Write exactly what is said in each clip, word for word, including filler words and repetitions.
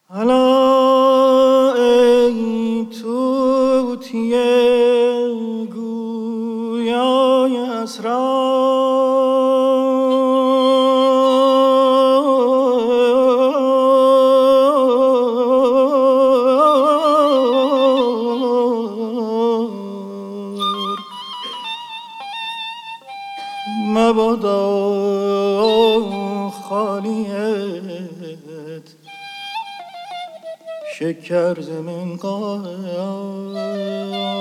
حالا ای طوطی گویای اسرار مبادا خالیت شکر ز منقار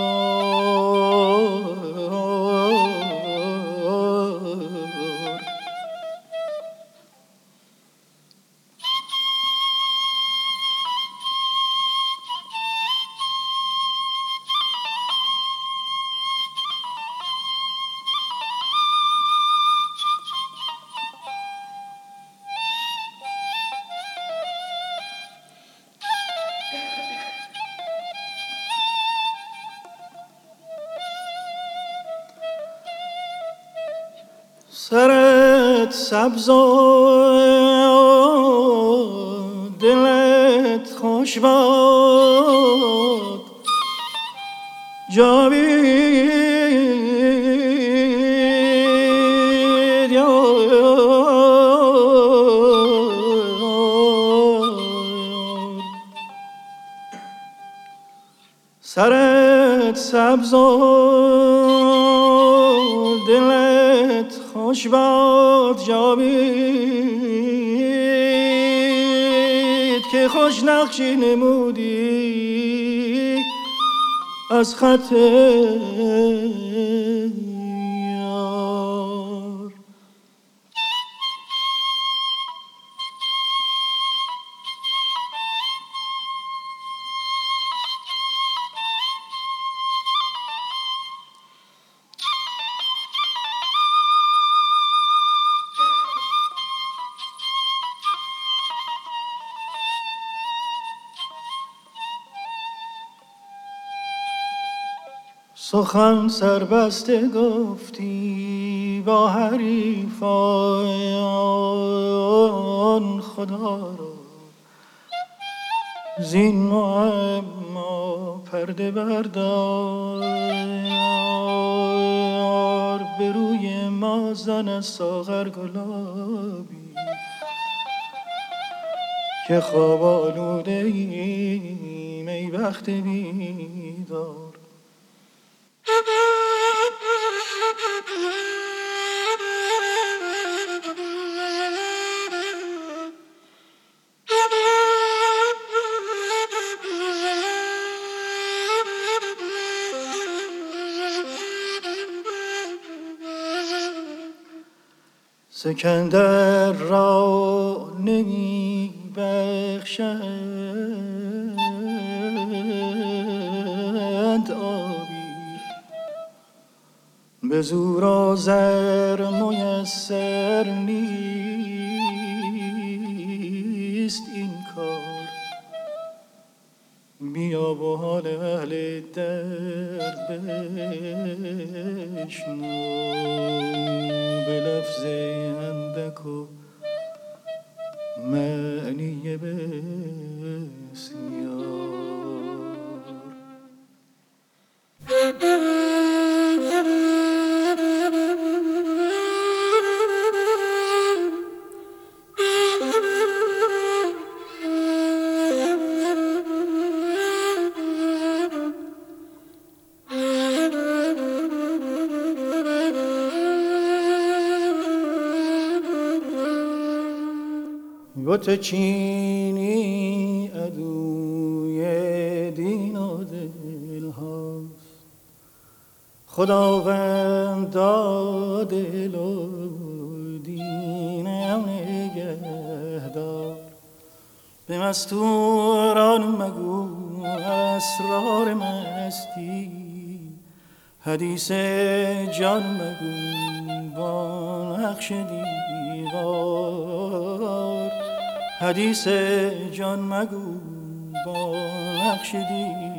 سرت سبز و دلت خوش باد جاوید یار سرت سبز و دلت خوش باد جاوید که خوش نقشی نمودی از خط یار سخن سربسته گفتی با حریفان خدا را زین معما پرده بردار به روی ما زن ساغر گلابی که خواب آلوده ایم ای بخت بیدار سکندر را نمی بخشند آبی به زور و زر میسر نیست این کار بیا و حال اهل درد بشنو به لفظ اندک و معنی بسیار بت چینی عدوی دین و دل هاست خداوند دل و دینم نگهدار به مستوران مگو اسرار مستی حدیث جان مگو با نقش دیوار حدیث جان مگو با نقش دیوار